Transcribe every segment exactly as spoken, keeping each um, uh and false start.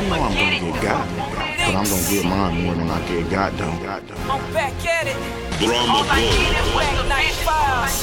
know I'm gonna get got, but I'm gonna get mine more than I get got though. I'm back at it. Drama All I needed was ninety-five.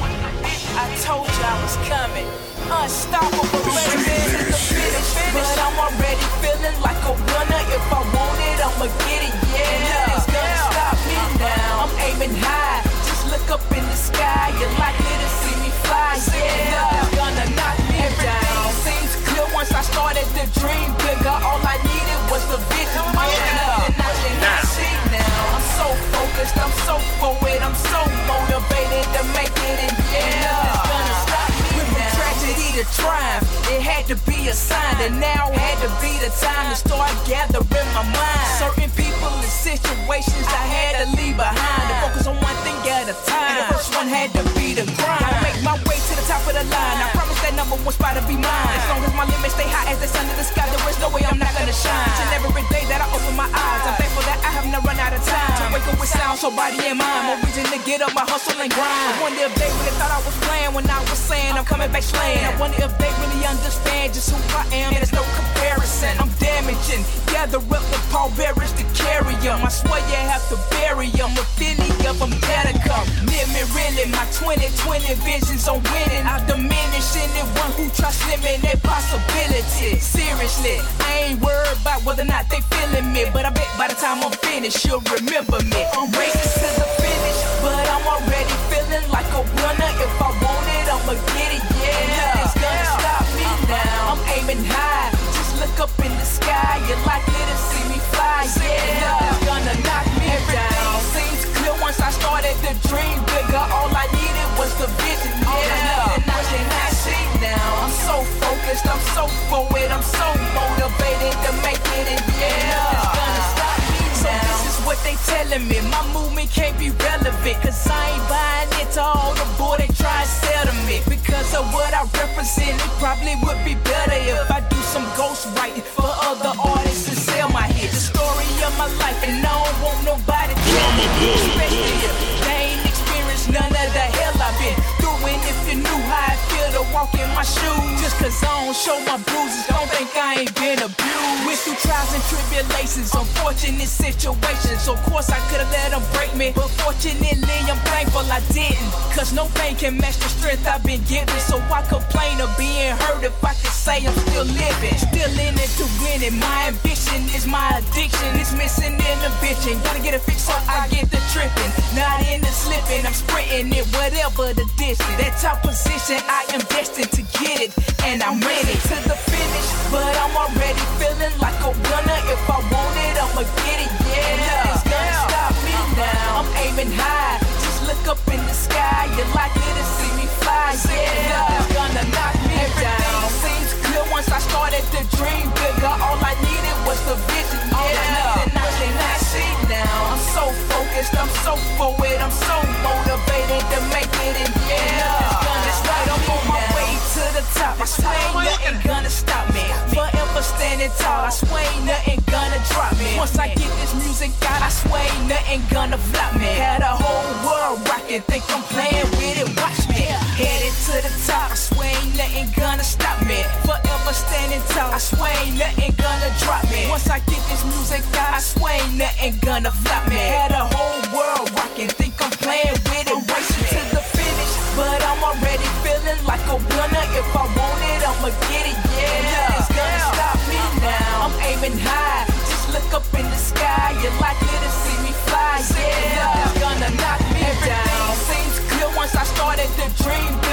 I told you I was coming. Unstoppable, baby, to the finish. But I'm already feeling like a runner. If I want it, I'ma get it, yeah. It's gonna stop me now. I'm aiming high. Just look up in the sky. You're likely to see me fly, yeah. It's gonna knock me down. Everything seems clear once I started to dream bigger. All I needed was the vision, yeah. Nothing I see now. I'm so focused, I'm so forward, I'm so motivated to make it, and yeah. It's gonna stop me now. Tragedy to triumph, it had to be a sign, and now had to be the time to start gathering my mind. Certain people and situations I had to leave behind, to focus on one thing at a time. And the first one had to be the grind. I'll make my way to the top of the line. I promise that number one spot to be mine. As long as my limits stay high as the sun in the sky, there is no way I'm not gonna shine. Each and every day that I open my eyes, I'm thankful that I have not run out of time to wake up with sound, so body and mind. More reason to get up, my hustle and grind. I wonder if they really thought I was playing when I was saying I'm coming back slaying. I wonder if they really understand just who I am. There's no comparison. I'm damaging. Gather up the pallbearers to carry 'em. I swear you have to bury 'em. A Philly of them better come. Near me really, my twenty twenty visions on winning. I diminish anyone who trusts limited possibilities. Seriously, I ain't worried about whether or not they feeling me, but I bet by the time I'm finished, you'll remember me. I'm racing to the finish, but I'm already feeling like a runner. If I want it, I'ma get it, yeah. It's gonna stop me now. I'm aiming high. Just look up in the sky. You're likely to see me fly, yeah. It's gonna knock me down. Everything seems clear once I started to dream bigger. All I needed was the vision, yeah. And nothing I see now. I'm so focused, I'm so forward, I'm so motivated to make it, and yeah. It's gonna stop me now. So this is what they telling me. My movement can't be relevant, cause I ain't buying it to all the boy they try to sell to me. Because of what I represent, it probably would be better if I do some ghost writing for other artists and sell my hits. The story of my life, and I don't want nobody to tell me, especially if they ain't experienced none of the hell I've been through. And if you knew how I feel to walk in my shoes, just cause I don't show my bruises, don't think I ain't been abused. Went through trials and tribulations, unfortunate situations. So of course I could've let them break me, but fortunately I'm thankful I didn't. Cause no pain can match the strength I've been given. So I complain of being hurt if I could say I'm still living. Still in it to win it. My ambition is my addiction. It's missing inhibition. Gotta get it fixed so I get the tripping. Not in the slipping, I'm sprinting it, whatever the distance. That top position, I am destined to get it, and I'm ready to the finish. But I'm already feeling like a runner. If I want it, I'ma get it, yeah. It's gonna stop me now. I'm aiming high. Just look up in the sky. You're likely to see me fly, yeah. It's gonna knock me down. Everything seems clear once I started to dream bigger. All I needed was the vision, yeah. And nothing I see now. I'm so focused, I'm so forward, I'm so motivated to make it, and yeah. It's gonna start. I'm on my way to the top. I swear ain't nothing gonna stop me. Forever standing tall. I swear ain't nothing gonna drop me. Once I get this music out, I swear ain't nothing gonna flop me. Had a whole world rocking, think I'm playing with it. Watch me, headed to the top. I swear ain't nothing gonna stop me. Forever standing tall. I swear ain't nothing gonna drop me. Once I get this music out, I swear ain't nothing gonna flop me. Had a whole world rocking, think I'm playing with it. Racing to the finish, but I'm already feeling like a runner. If I want it, I'ma get it, yeah. It's gonna stop me now. I'm aiming high. Just look up in the sky. You're likely to see me fly, yeah. It's gonna knock me down. Everything seems clear once I started to dream